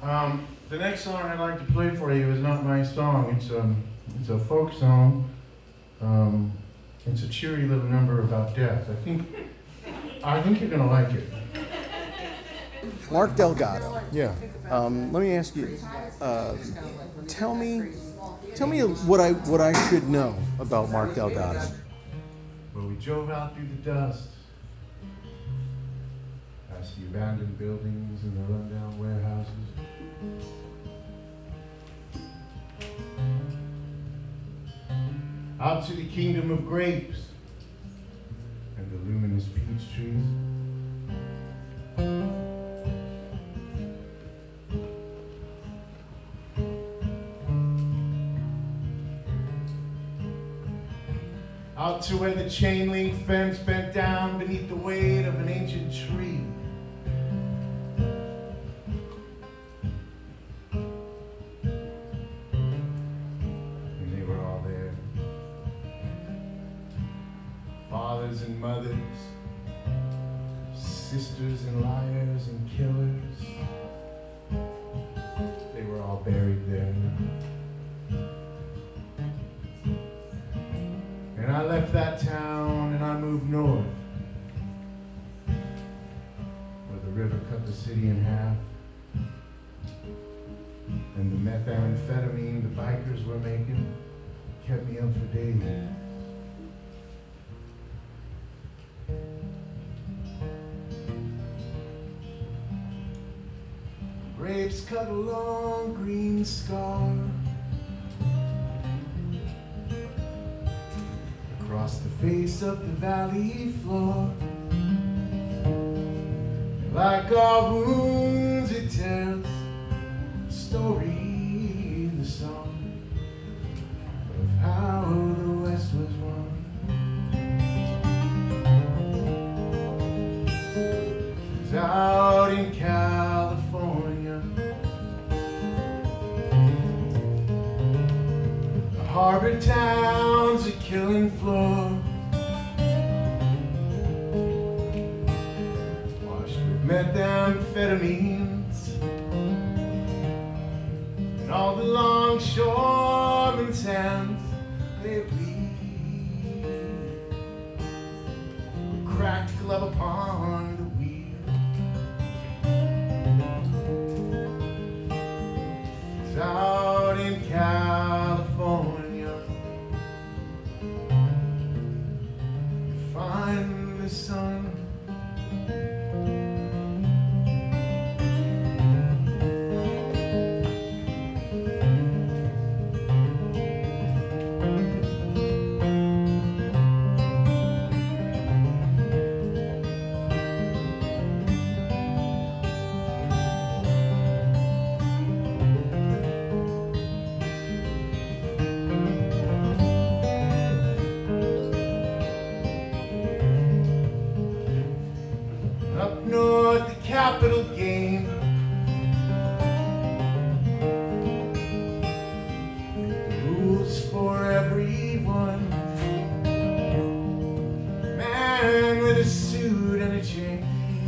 The next song I'd like to play for you is not my song. It's a folk song. It's a cheery little number about death. I think you're gonna like it. Mark Delgado. Yeah. Let me ask you. Tell me what I should know about Mark Delgado. Well, we drove out through the dust, past the abandoned buildings and the rundown warehouses. Out to the kingdom of grapes and the luminous peach trees. Out to where the chain link fence bent down beneath the weight of an ancient tree. And they were all there. Fathers and mothers, sisters and liars and killers. They were all buried there. And I left that town and I moved north, where the river cut the city in half, and the methamphetamine the bikers were making kept me up for days. Grapes cut a long green scar across the face of the valley floor. Like our wounds, it tells the story, the song of how the West was won. 'Cause out in California, the harbor towns are killing floor, washed with methamphetamines, and all the longshoremen's hands, they bleed. A cracked glove upon the wheel. 'Cause out in California, find the sun. Up north, the capital game. The rules for everyone. Man with a suit and a chain.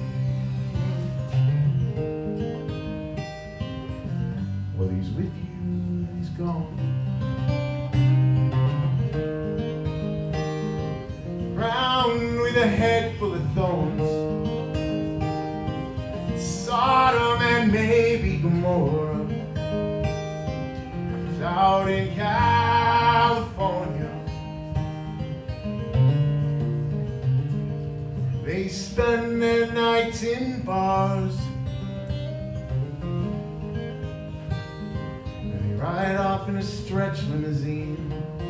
Well, he's with you, he's gone. Brown with a head full of thorns. Sodom and maybe Gomorrah. 'Cause out in California, they spend their nights in bars, and they ride off in a stretch limousine,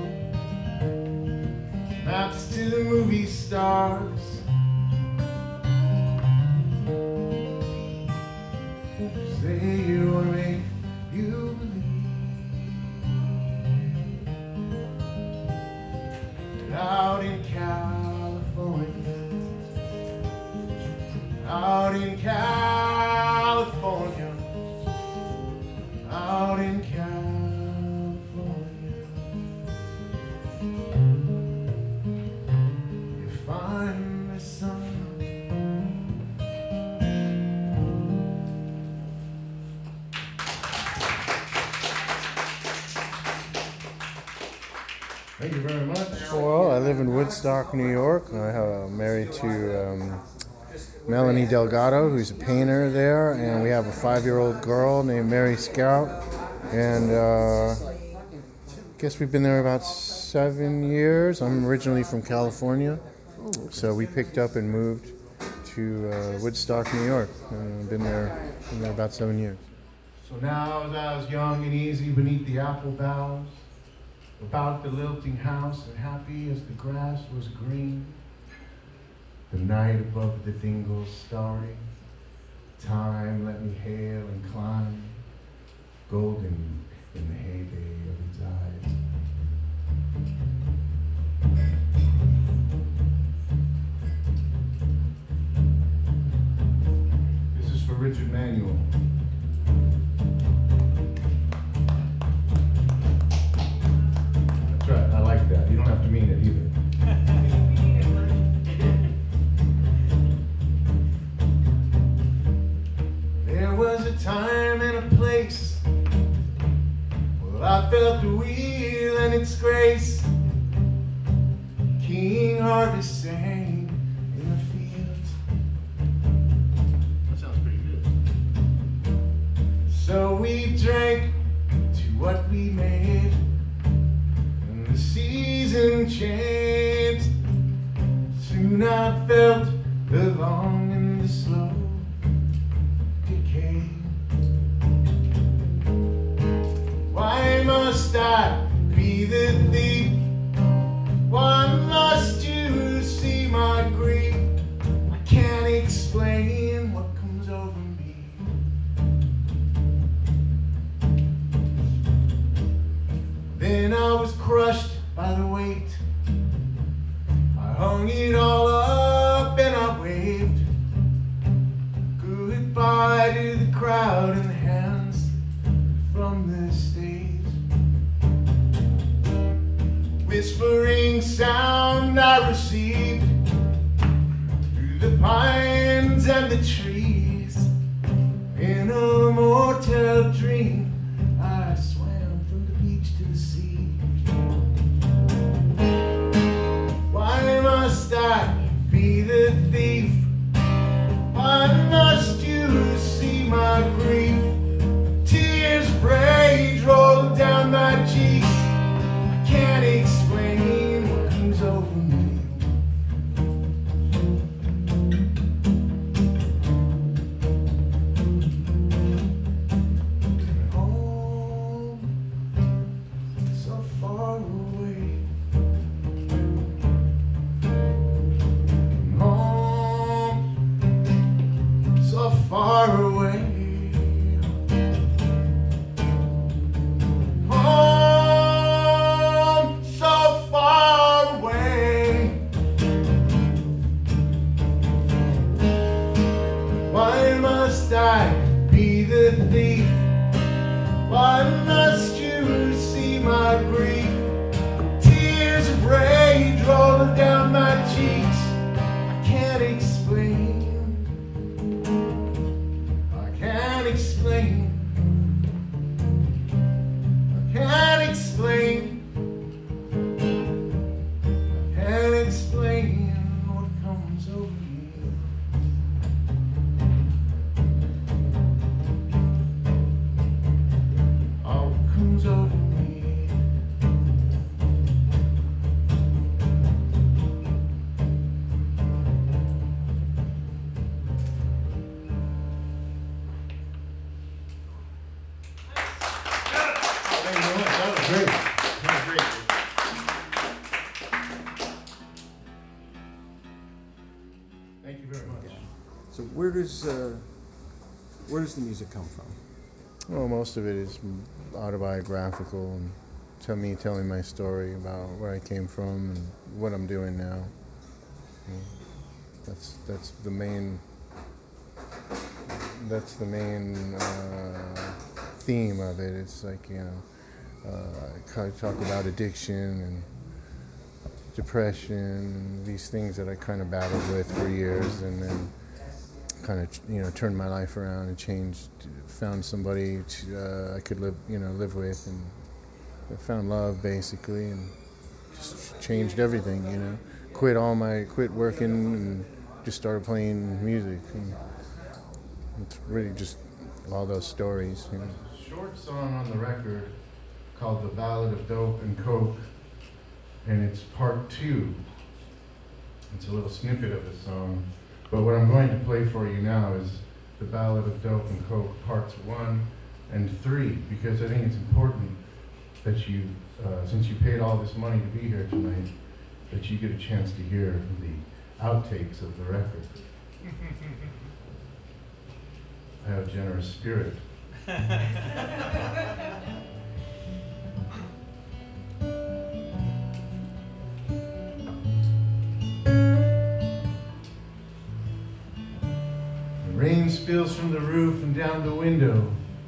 maps to the movie stars. They wanna make you believe that out in California, out in California, out in California, you find the sun. Thank you very much. Well, I live in Woodstock, New York. I'm married to Melanie Delgado, who's a painter there, and we have a 5-year-old girl named Mary Scout. And guess we've been there about 7 years. I'm originally from California, so we picked up and moved to Woodstock, New York. And been there about 7 years. So now as I was young and easy beneath the apple boughs, about the lilting house and happy as the grass was green, the night above the dingles starry, time let me hail and climb, golden in the heyday of its eyes. This is for Richard Manuel. That's right, I like that. You don't have to mean it either. There was a time and a place. Well, I felt the wheel and its grace. King Harvest sang in the fields. That sounds pretty good. So we drank to what we made, and the season changed. Soon I felt the long and the slow decay. Why must I be the thief? Why must you see my grief? I can't explain what comes over me. Then I was crushed by the weight. I hung it all up and I waved goodbye to the crowd and the hands from the stage. Whispering sound I received through the pines and the trees. In a mortal dream, I swam from the beach to the sea. Why must I be the thief? Why must you see my grief? Tears of rage roll down my cheeks. I can't explain what comes over me. Home, so far away. Home, so far away. Home, so far away. Why must I be the thief? Why must you see my grief? Tears of rage roll down my cheeks. I can't explain. I can't explain. I can't explain. I can't explain what comes over me. Oh, what comes over me. Thank you very much. That was great. That was great. Thank you very much. So where does the music come from? Well, most of it is autobiographical and telling my story about where I came from and what I'm doing now. That's the main theme of it. It's like, I talk about addiction and depression and these things that I kind of battled with for years, and then kind of turned my life around and changed, found somebody I could live with, and I found love basically, and just changed everything, you know. Quit working and just started playing music. And it's really just all those stories, you know. There's a short song on the record called The Ballad of Dope and Coke, and it's part 2. It's a little snippet of the song, but what I'm going to play for you now is The Ballad of Dope and Coke parts 1 and 3, because I think it's important that you, since you paid all this money to be here tonight, that you get a chance to hear the outtakes of the record. I have a generous spirit. Rain spills from the roof and down the window,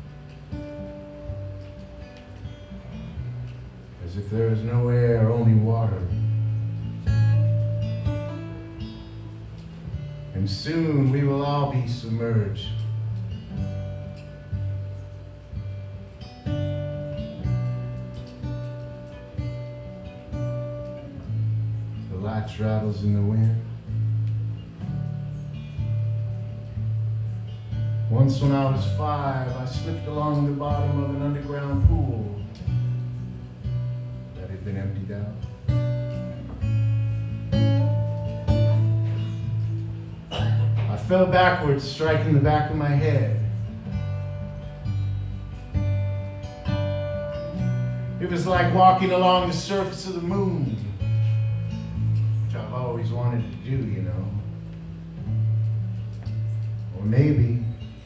as if there is no air, only water. And soon we will all be submerged. The latch rattles in the wind. Once when I was 5, I slipped along the bottom of an underground pool that had been emptied out. I fell backwards, striking the back of my head. It was like walking along the surface of the moon, which I've always wanted to do, you know. Or maybe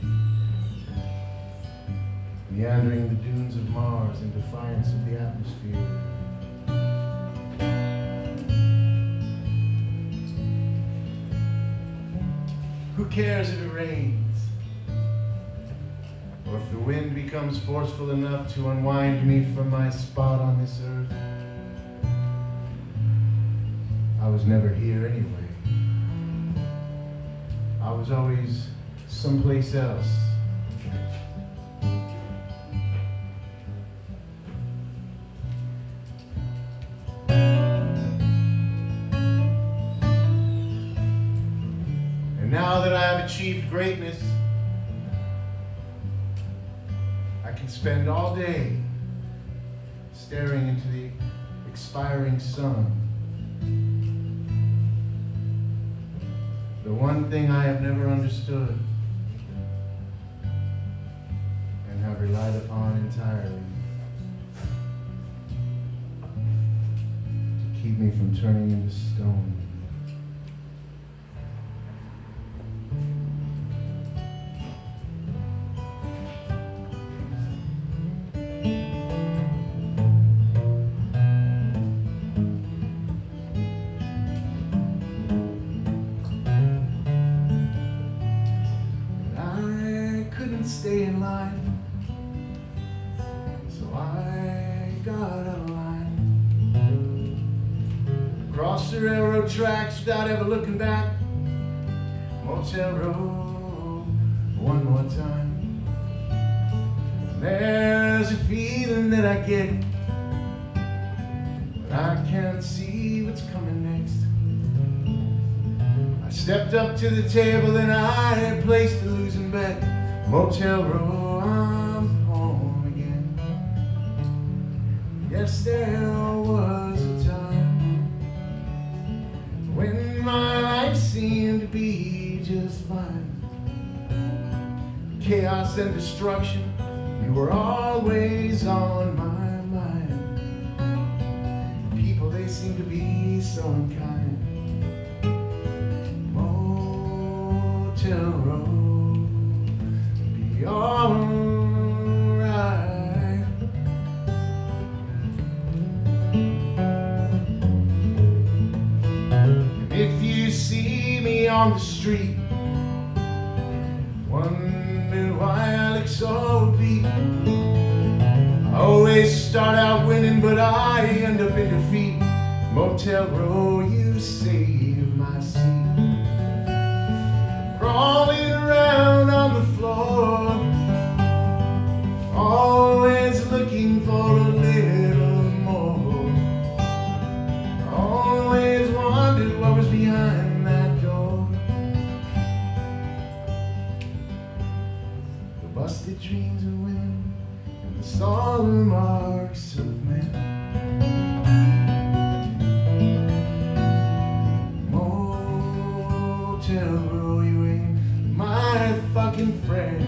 meandering the dunes of Mars in defiance of the atmosphere. Who cares if it rains? Or if the wind becomes forceful enough to unwind me from my spot on this earth? I was never here anyway. I was always someplace else. Now that I have achieved greatness, I can spend all day staring into the expiring sun. The one thing I have never understood and have relied upon entirely to keep me from turning into stone. Stay in line, so I got out of line. Crossed the railroad tracks without ever looking back. Motel Road one more time. There's a feeling that I get when I can't see what's coming next. I stepped up to the table and I placed a losing bet. Motel Row, I'm home again. Yes, there was a time when my life seemed to be just fine. Chaos and destruction, you were always on my mind. People, they seem to be so unkind. Motel Row, alright. And if you see me on the street, wonder why I look so beat. I always start out winning, but I end up in defeat. Motel Row, you saved my seat. Crawling around on the floor, always looking for a little more. signs of women and the solemn marks of men. Motel Row, you ain't my fucking friend.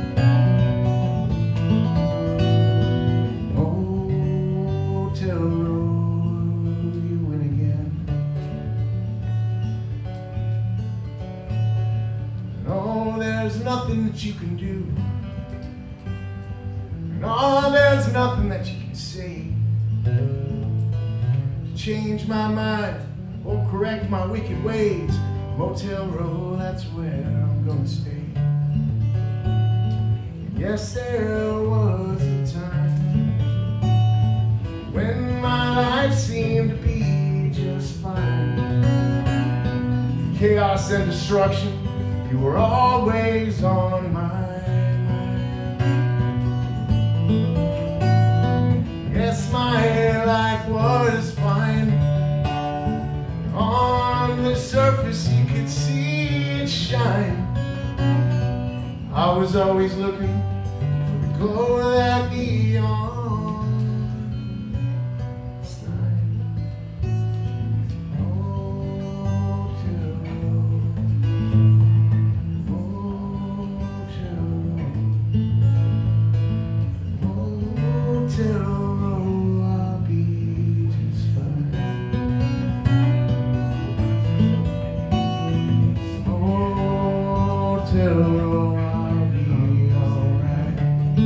Motel Row, you win again. No, there's nothing that you can do. No, there's nothing that you can say to change my mind or correct my wicked ways. Motel Row, that's where I'm gonna stay. Yes, there was a time when my life seemed to be just fine. Chaos and destruction, you were always on my mind. Yes, my life was fine. On the surface you could see it shine. I was always looking for the glow of that neon sign. Motel Row, Motel Row, I'll be just fine. Motel Row, I'll be alright.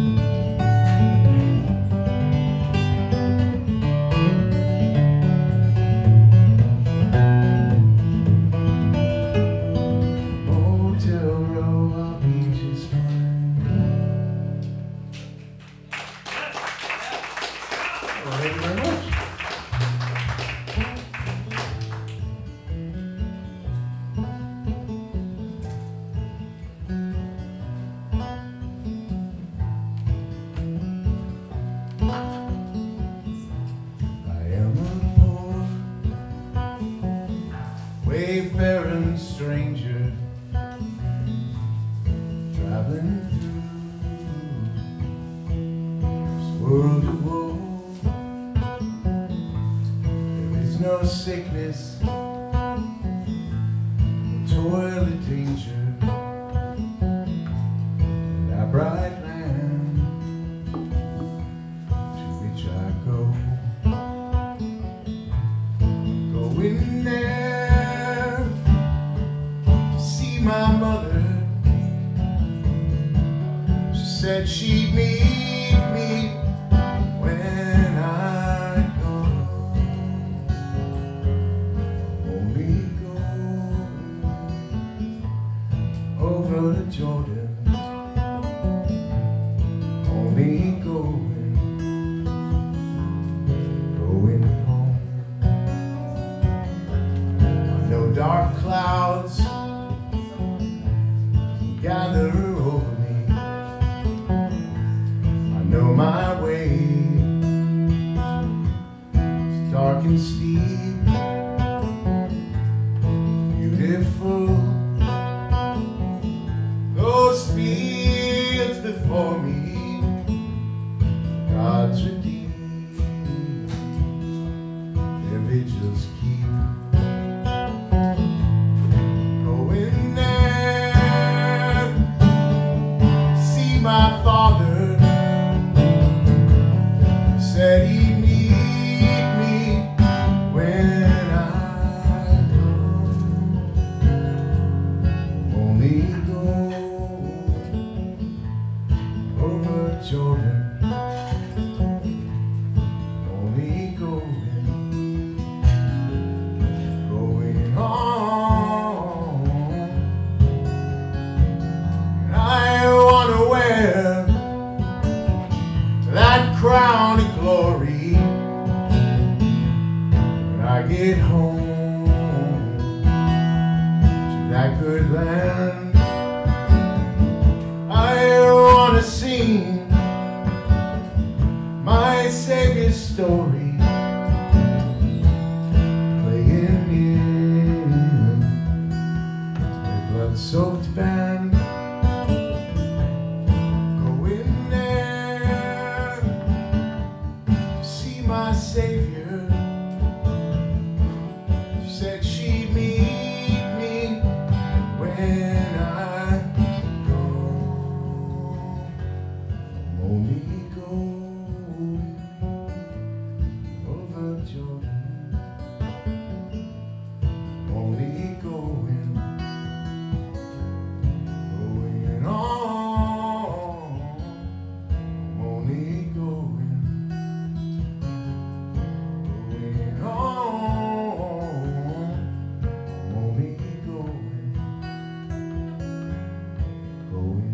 Motel Row, I'll be just fine. Well, thank you very much. I am a poor, wayfaring stranger, traveling through this world of woe. There is no sickness, no toil or danger in that bright land to which I go. Going there to see my mother. She said she'd meet me when I go. Only go over to Jordan. Only going home. I know dark clouds gather over me. I know my way is dark and steep, beautiful. Those fields before me, God's redeemed. Their vigils keep. Going there, see my father. Said he'd meet me when I go. Only go over Jordan. Only going home. And I wanna wear that crown of glory when I get home to that good land. I wanna sing my Savior's story, playing in a blood-soaked band. Going only going over Jordan, only going on, I'm only going on, I'm only going home.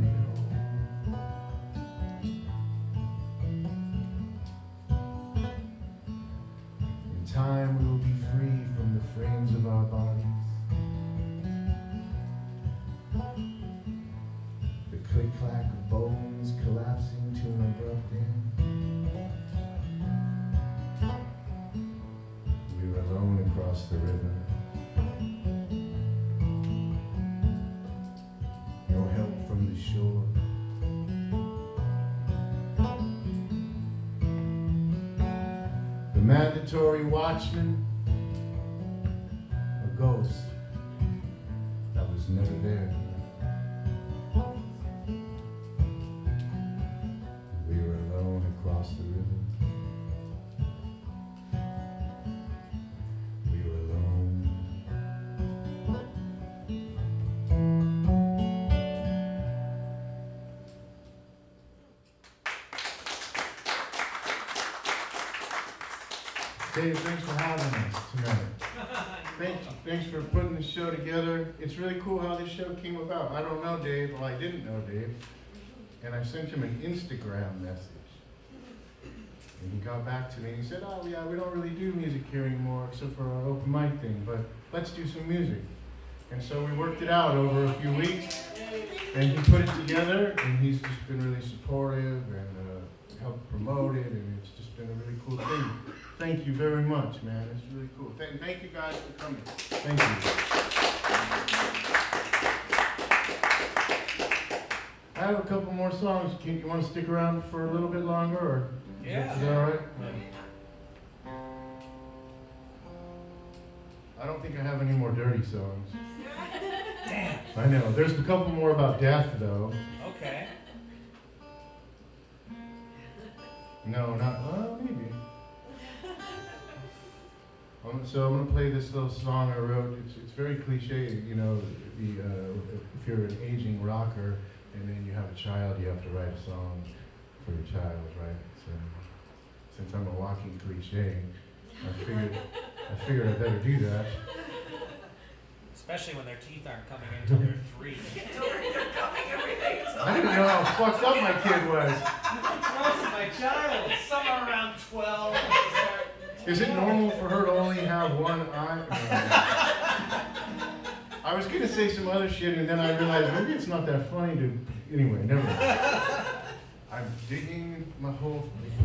In time we will be free from the frames of our bodies, the click-clack of bones collapsing to an abrupt end. We were alone across the river, no help from the shore. The mandatory watchman, a ghost that was never there. We were alone across the river. We were alone. Dave, thanks for having us tonight. Thanks for putting the show together. It's really cool how this show came about. I don't know Dave, well I didn't know Dave, and I sent him an Instagram message. And he got back to me and he said, oh yeah, we don't really do music here anymore except for our open mic thing, but let's do some music. And so we worked it out over a few weeks, and he put it together, and he's just been really supportive and helped promote it, and it's just been a really cool thing. Thank you very much, man. It's really cool. Thank you guys for coming. Thank you. I have a couple more songs. You want to stick around for a little bit longer, or Yeah. is that all right? I don't think I have any more dirty songs. Damn. I know. There's a couple more about death, though. Okay. No, not. Well, maybe. So I'm gonna play this little song I wrote. It's very cliche, you know. If you're an aging rocker and then you have a child, you have to write a song for your child, right? So since I'm a walking cliche, I figured I better do that. Especially when their teeth aren't coming in until they're 3. I didn't know how fucked up my kid was. My child, somewhere around 12. Is it normal for her to only have one eye? I was gonna say some other shit, and then I realized maybe it's not that funny to. Anyway, never mind. I'm digging my hole.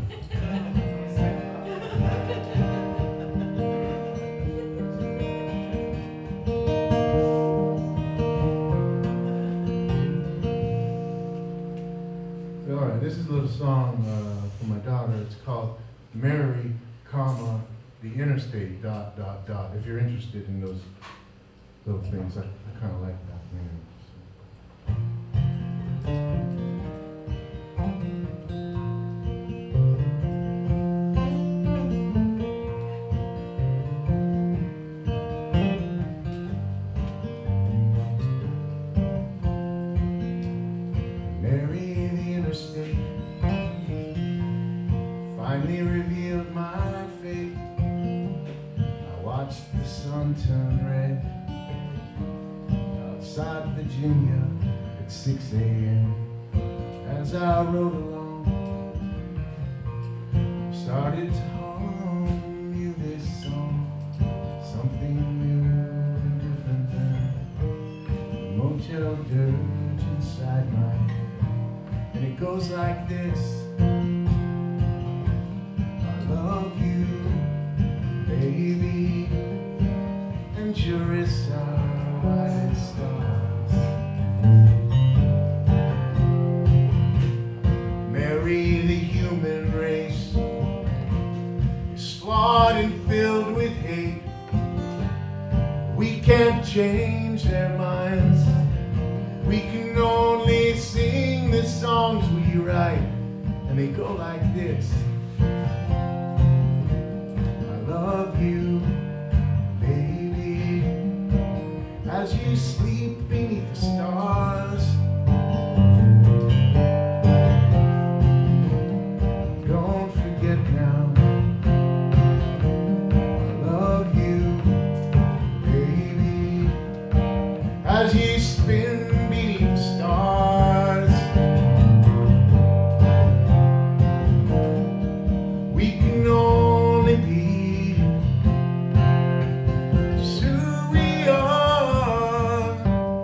All right, this is a little song for my daughter. It's called "Mary, the Interstate, ... If you're interested in those little things, I kind of like that. Mary, the interstate finally revealed my fate. I watched the sun turn red outside Virginia at 6 a.m. As I rode along, started to hum you this song, something new and different than the motel dirge inside my head. And it goes like this: I love you, baby, and you're as white as stars. Mary, the human race is flawed and filled with hate. We can't change their minds. We can only sing the songs we write and they go like this. I love you, baby, as you sleep beneath the stars. Don't forget now, I love you, baby, as you spin beneath the stars. We can only be just who we are.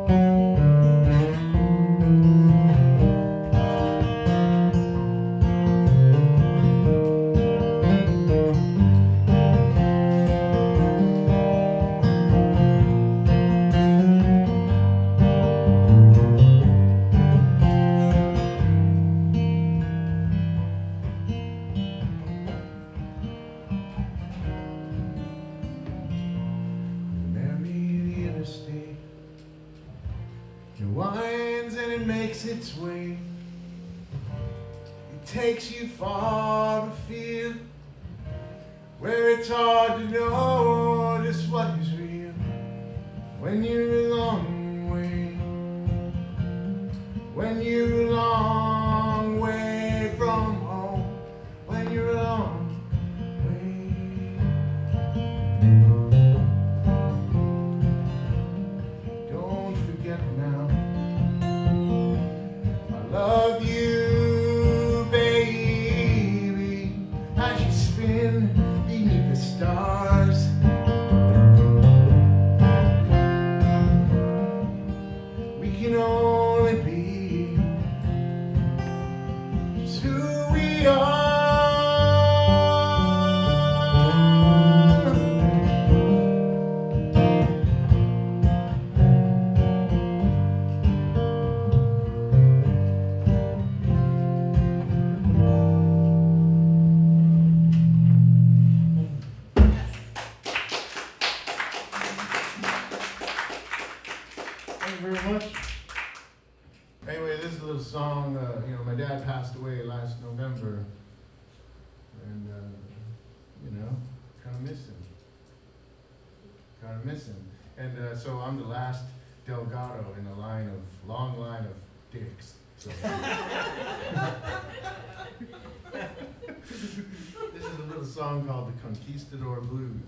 Marry the interstate. It winds and it makes its way. It takes you far afield, where it's hard to know just what is real. When you're a long way, when you're a long way from home, when you're a long way. Don't forget now, I love you, baby, as you spin beneath the stars. We can only be just who we are. Thank you very much. Anyway, this is a little song. My dad passed away last November, and kind of miss him. And so I'm the last Delgado in a long line of dicks. So. This is a little song called The Conquistador Blues.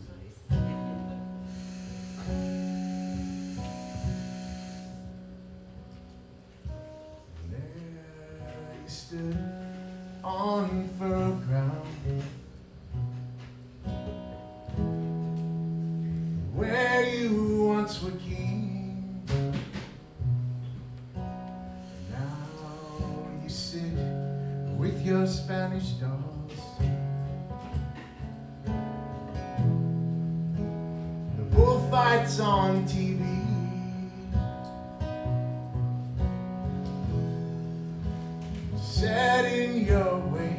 There you stood on firm ground, where you once were king. Now you sit with your Spanish dolls. The bullfights on TV. Set in your ways.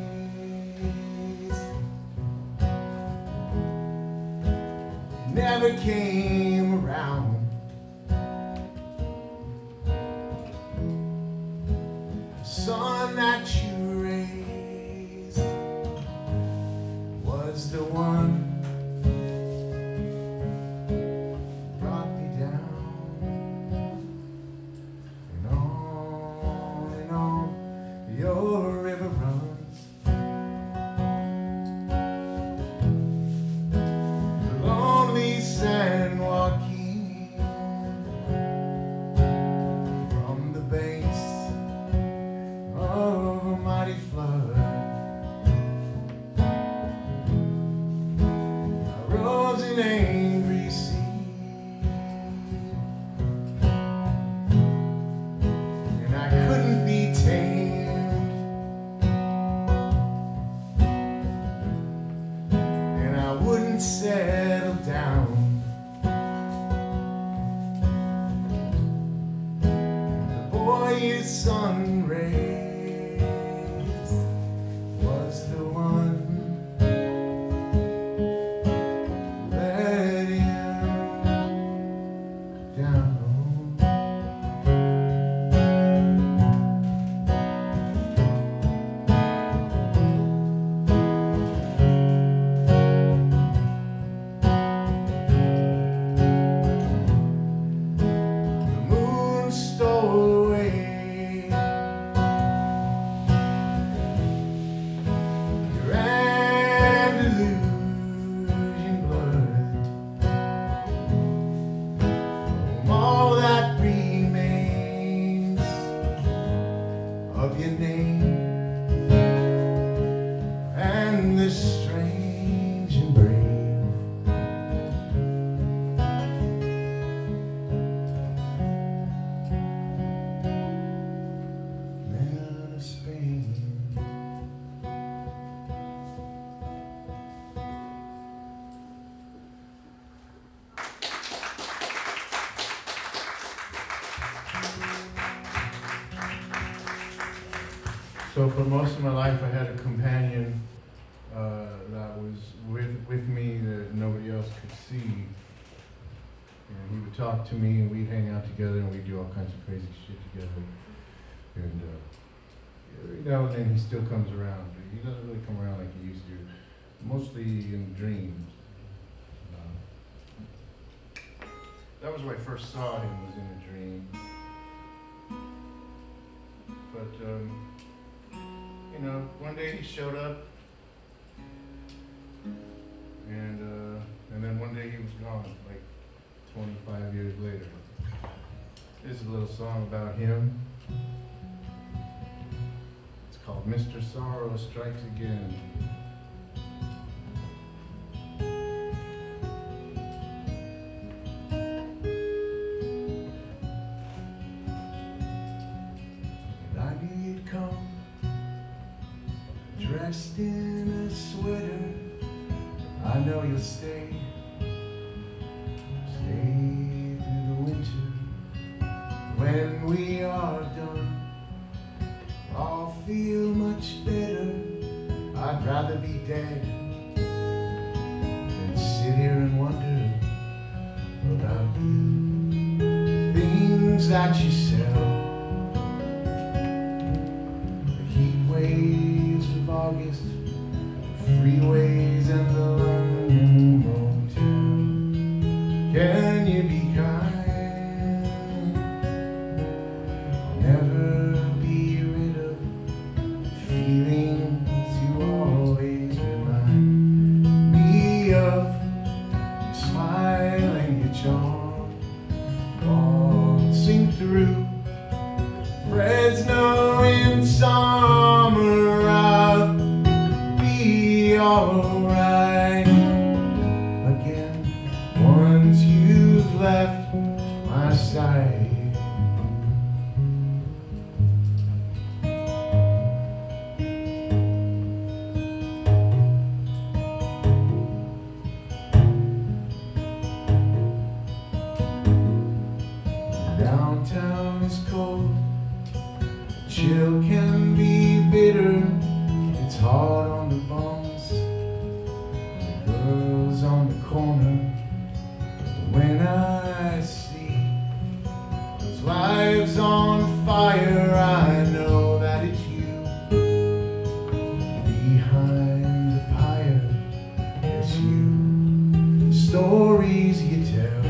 Never came around. The son that you raised was the one who brought me down. And on your river runs. The lonely San Joaquin, from the banks of a mighty flood. I rose in angry sea, and I couldn't be tamed, and I wouldn't settle down. The boy his son raised was the one who let him down. So for most of my life, I had a companion that was with me that nobody else could see. And he would talk to me, and we'd hang out together, and we'd do all kinds of crazy shit together. And every now and then he still comes around, but he doesn't really come around like he used to. Mostly in dreams. That was when I first saw him, was in a dream. But, you know, one day he showed up, and then one day he was gone, like 25 years later. This is a little song about him. It's called Mr. Sorrow Strikes Again. Dressed in a sweater, I know you'll stay through the winter. When we are done, I'll feel much better. I'd rather be dead than sit here and wonder about you. Things that you sell, the heat waves of August, freeways and the London motel. Can you be kind? I'll never be rid of the feelings you always remind me of. Your smile and your charm waltzing through Fresno in summer. Alright again once you've left my side. Downtown is cold, chill can be bitter, it's hard on the bones. On the corner, when I see those lives on fire, I know that it's you. Behind the pyre, it's you. The stories you tell,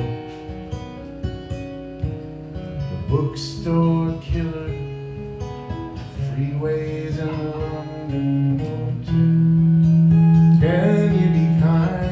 the bookstore killer, the freeways and the London motel. Can you be kind?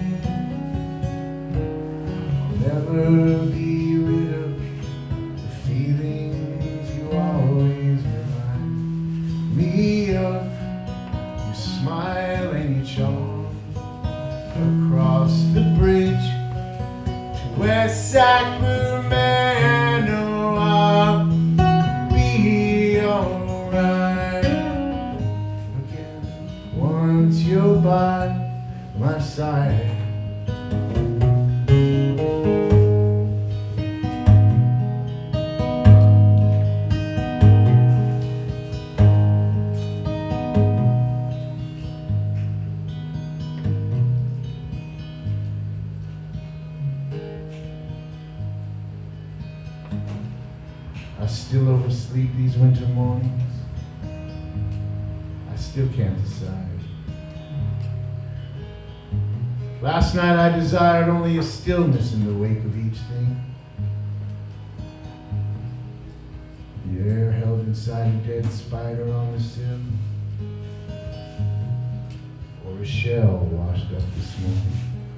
Never be rid of the feelings you always remind me of. Your smile and your charm across the bridge to West Sacramento. I'll be alright again once you're by my side. I still oversleep these winter mornings. I still can't decide. Last night I desired only a stillness in the wake of each thing. The air held inside a dead spider on the sill, or a shell washed up this morning.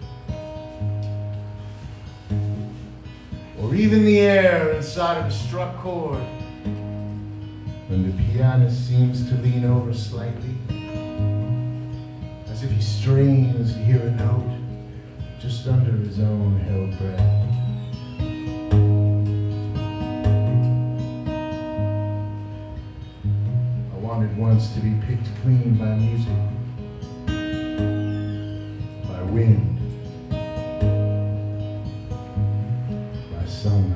Or even the air inside of a struck chord, when the pianist seems to lean over slightly, as if he strains to hear a note just under his own held breath. I wanted once to be picked clean by music, by wind, sunlight.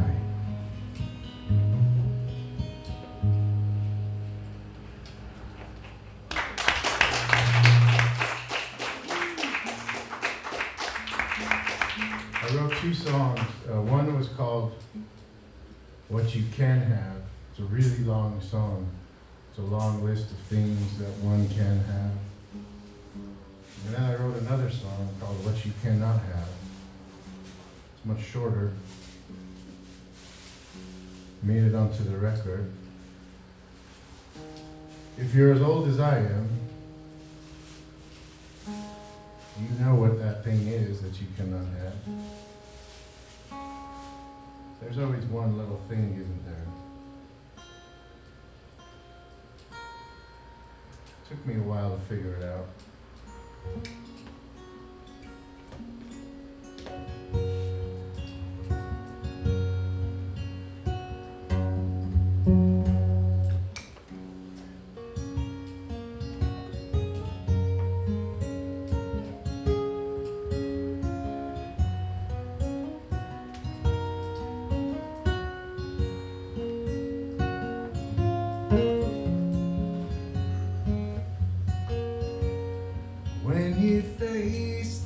two songs. One was called What You Can Have. It's a really long song. It's a long list of things that one can have. And then I wrote another song called What You Cannot Have. It's much shorter. Made it onto the record. If you're as old as I am, you know what that thing is that you cannot have. There's always one little thing, isn't there? Took me a while to figure it out. When you faced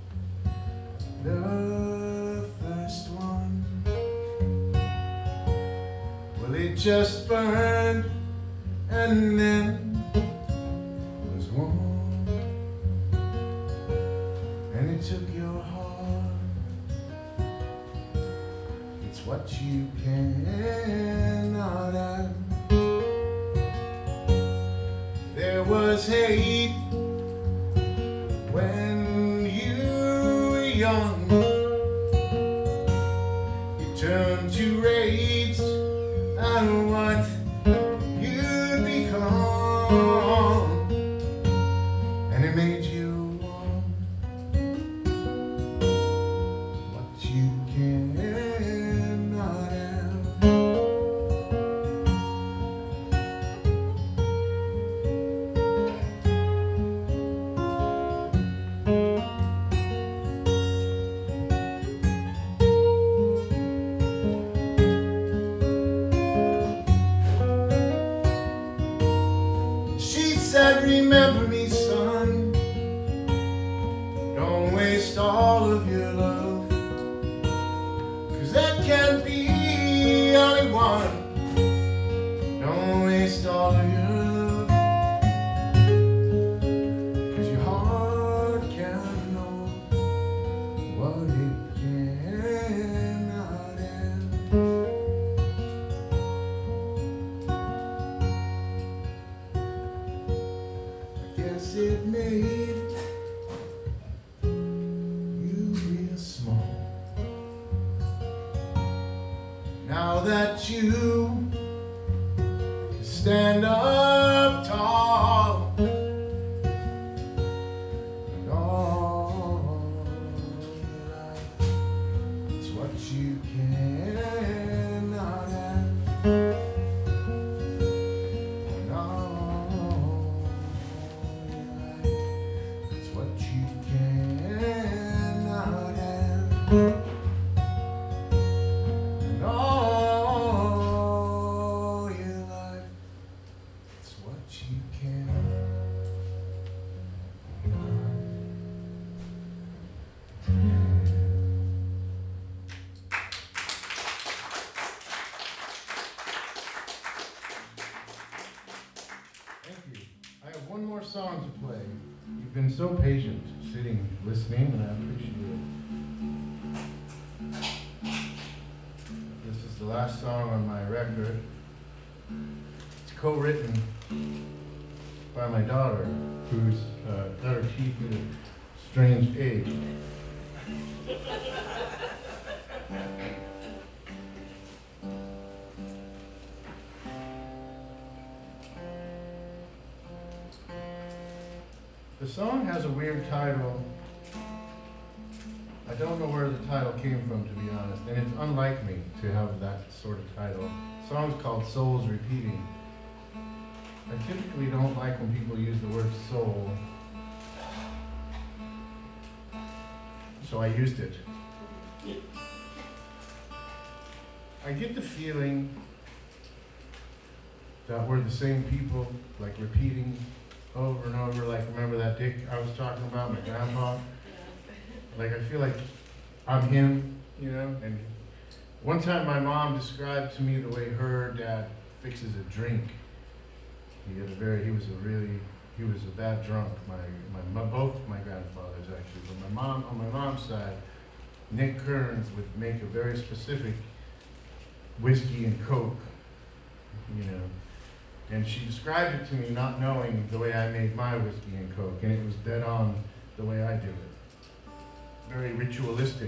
the first one, well, it just burned and then was warm, and it took your heart. It's what you cannot have. There was hate when you were young. You turned to rage at what you'd become, and it made you want what you cannot have. She said, remember me, son, don't waste all of your love, 'cause that can't be only one. Don't waste all of your love, 'cause your heart can't know what it cannot have. Guess it made you real small. Now that you can stand up tall, and all your life, it's what you cannot have. And all it's what you cannot have. And all your life, it's what you cannot have. Thank you. I have one more song to play. You've been so patient, sitting, listening, and I appreciate it. This is the last song on my record. It's co-written by my daughter, who's got her teeth at a strange age. The song has a weird title. I don't know where the title came from, to be honest, and it's unlike me to have that sort of title. The song's called Souls Repeating. I typically don't like when people use the word soul, so I used it. I get the feeling that we're the same people, like repeating over and over, like remember that Dick I was talking about, my grandpa? Like I feel like I'm him, you know. And one time my mom described to me the way her dad fixes a drink. He was a bad drunk. Both my grandfathers actually, but on my mom's side, Nick Kearns would make a very specific whiskey and Coke, you know. And she described it to me not knowing the way I made my whiskey and Coke, and it was dead on the way I do it. Very ritualistic.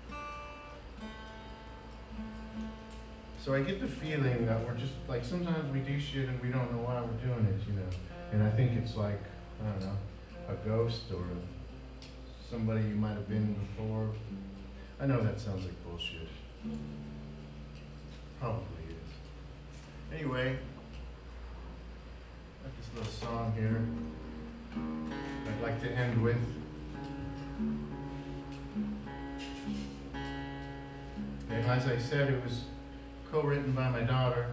So I get the feeling that we're just, like, sometimes we do shit and we don't know why we're doing it, you know. And I think it's like, I don't know, a ghost or somebody you might have been before. I know that sounds like bullshit. Probably is. Anyway, got this little song here I'd like to end with. And as I said, it was co-written by my daughter.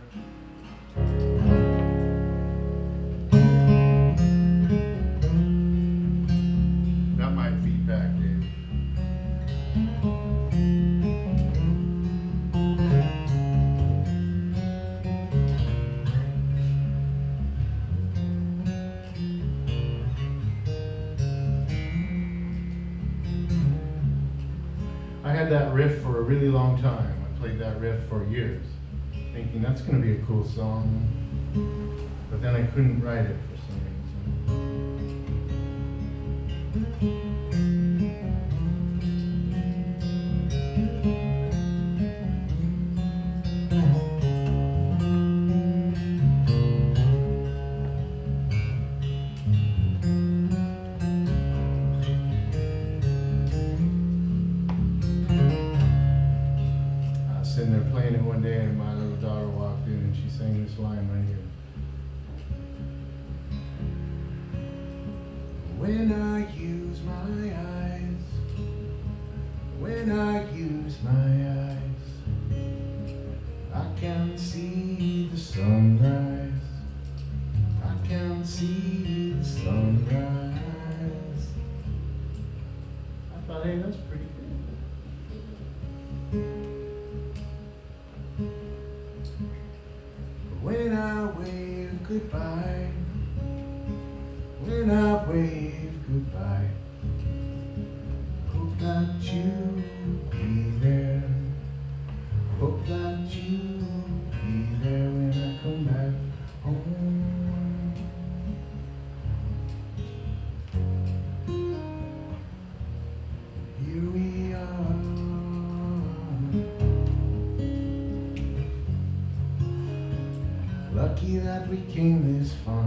Got my feedback, Dave. I had that riff for a really long time. I played that riff for years, thinking that's going to be a cool song, but then I couldn't write it for some sitting there playing it one day, and my little daughter walked in and she sang this line right here. When I use my eyes, when I use my eyes, I can see the sunrise, I can see the sunrise. I thought, hey, that's pretty good. When I wave goodbye, when I wave goodbye, hope that you'll be there, hope that you'll be there when I come back home. Here we are, lucky that we came this far.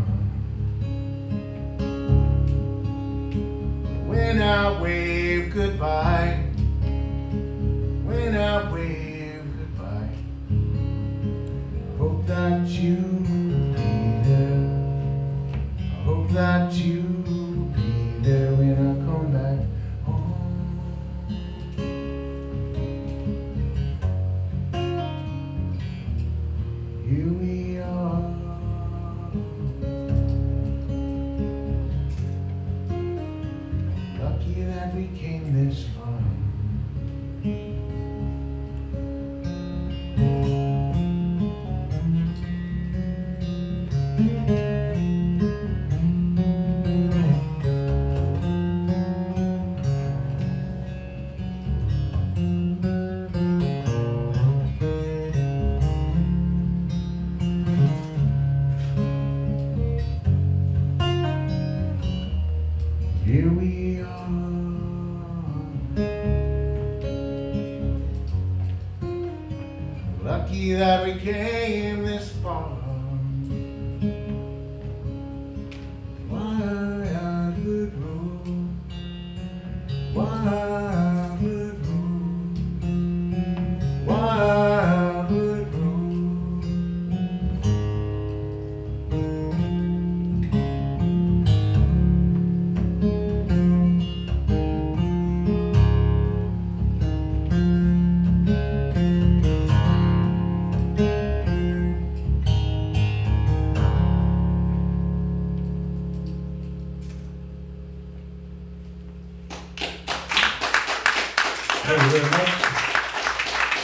When I wave goodbye, when I wave goodbye, hope that you'll be there, I hope that you'll be there when I come back home. Here we are, lucky that we came this far. Here we are, lucky that we came this far. Wildwood Road, Wildwood Road, Wildwood Road. Thank you very much.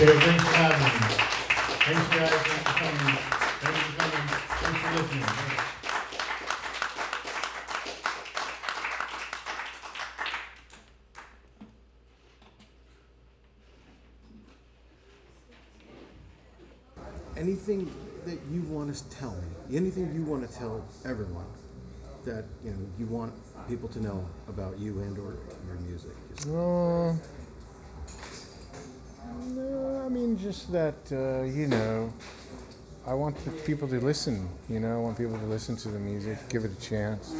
thanks for having me. Thanks, guys. Thanks for coming. Thanks for coming. Thanks for listening. Thanks. Anything that you want to tell me, anything you want to tell everyone that you want people to know about you and or your music. No, I mean just that I want the people to listen. I want people to listen to the music, give it a chance.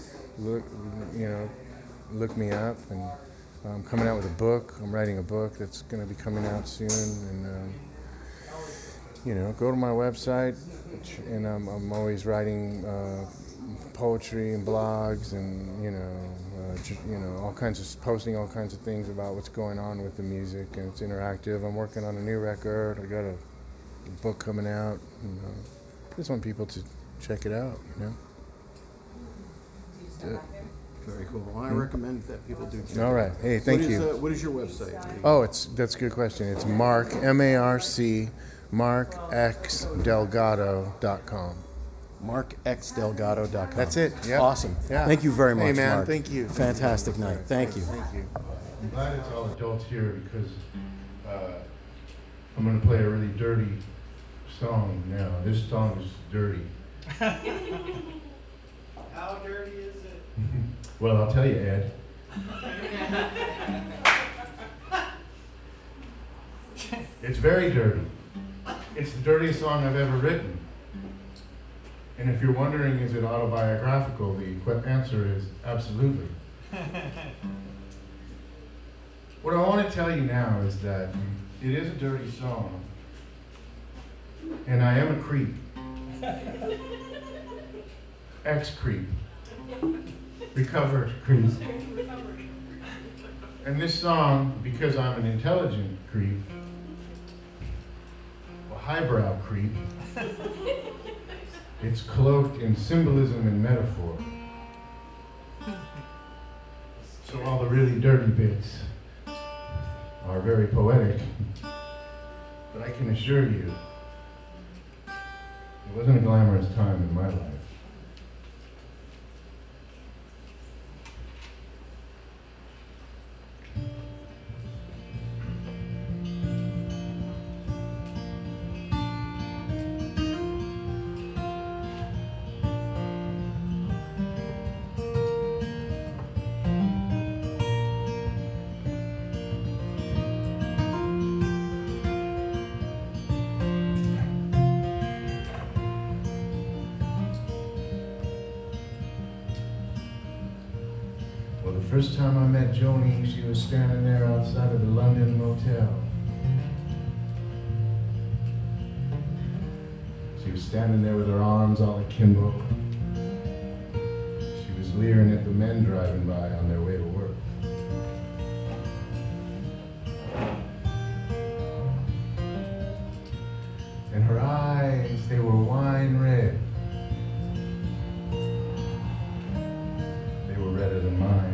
Look me up, and I'm coming out with a book. I'm writing a book that's going to be coming out soon, and go to my website, and I'm always writing poetry and blogs, and all kinds of posting all kinds of things about what's going on with the music, and it's interactive. I'm working on a new record. I got a book coming out. And, just want people to check it out. Very cool. Well, I recommend that people do check All right. Hey, thank you. What is your website? That's a good question. It's Mark, M-A-R-C, MarkXDelgado.com. MarkXDelgado.com. That's it. Yeah. Awesome. Yeah. Thank you very much, Hey, man. Mark. Thank you. Fantastic night. Thank you. Thank you. I'm glad it's all adults here because I'm going to play a really dirty song now. This song is dirty. How dirty is it? Well, I'll tell you, Ed. It's very dirty. It's the dirtiest song I've ever written. And if you're wondering, is it autobiographical, the answer is absolutely. What I want to tell you now is that it is a dirty song, and I am a creep. Ex-creep. Recovered creep. And this song, because I'm an intelligent creep, a highbrow creep, it's cloaked in symbolism and metaphor. So all the really dirty bits are very poetic, but I can assure you, it wasn't a glamorous time in my life. Well, the first time I met Joni, she was standing there outside of the London Motel. She was standing there with her arms all akimbo. She was leering at the men driving by on their way to work. And her eyes, they were wine red. They were redder than mine.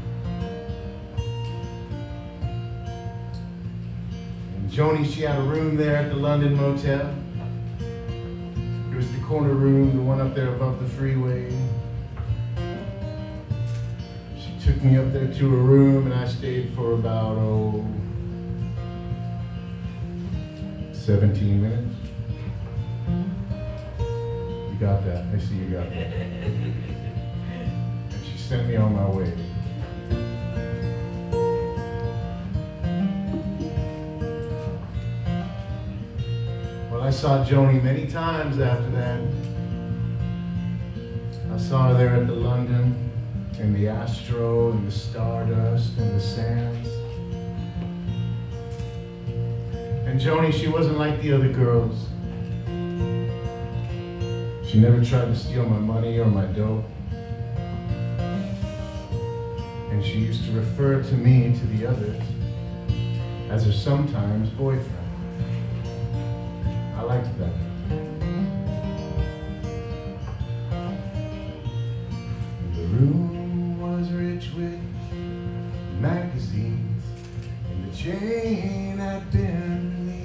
And Joni, she had a room there at the London Motel. It was the corner room, the one up there above the freeway. She took me up there to her room, and I stayed for about, 17 minutes. You got that. I see you got that. And she sent me on my way. Well, I saw Joni many times after that. I saw her there at the London, in the Astro, and the Stardust, and the Sands. And Joni, she wasn't like the other girls. She never tried to steal my money or my dough. And she used to refer to me, to the others, as her sometimes boyfriend. I liked that. The room was rich with magazines, and the chain had been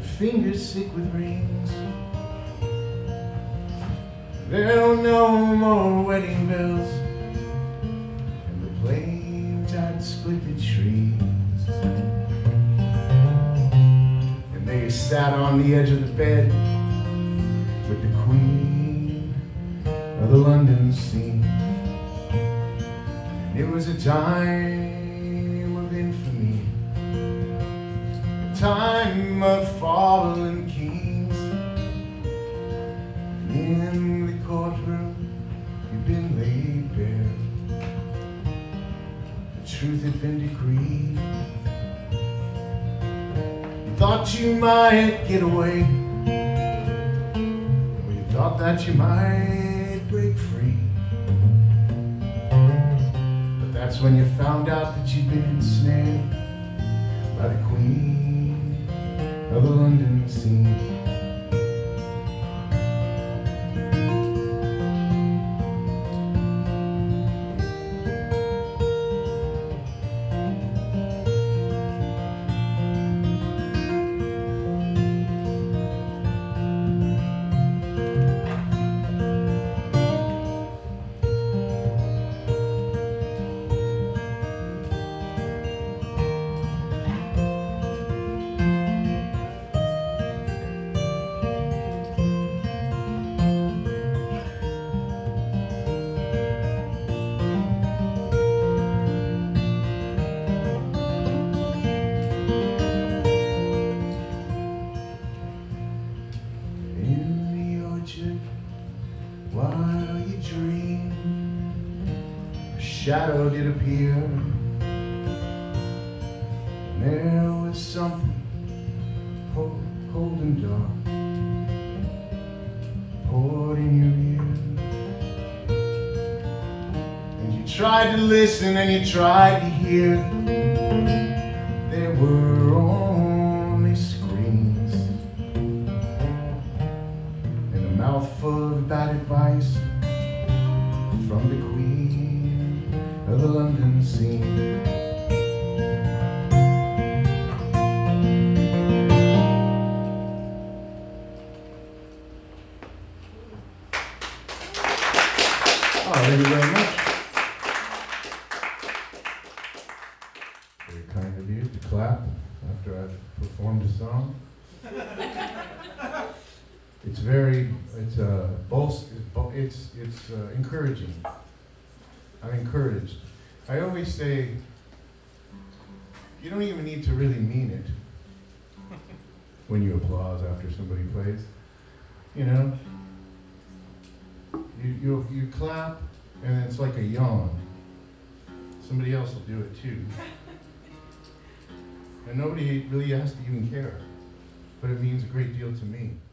her fingers sick with rings. There were no more wedding bells, and the flames had split the trees. And they sat on the edge of the bed with the queen of the London scene. And it was a time of infamy, a time of fallen kings. In the courtroom, you've been laid bare. The truth had been decreed. You thought you might get away. You thought that you might break free. But that's when you found out that you'd been ensnared by the queen of the London scene. While you dream, a shadow did appear, and there was something cold and dark poured in your ear. And you tried to listen and you tried to hear. There were only screams and a mouthful of bad advice from the queen of the London scene. Oh, thank you very much. Very kind of you to clap after I've performed a song. It's encouraging. I'm encouraged. I always say, you don't even need to really mean it when you applause after somebody plays. You know, you clap, and it's like a yawn. Somebody else will do it too. And nobody really has to even care, but it means a great deal to me.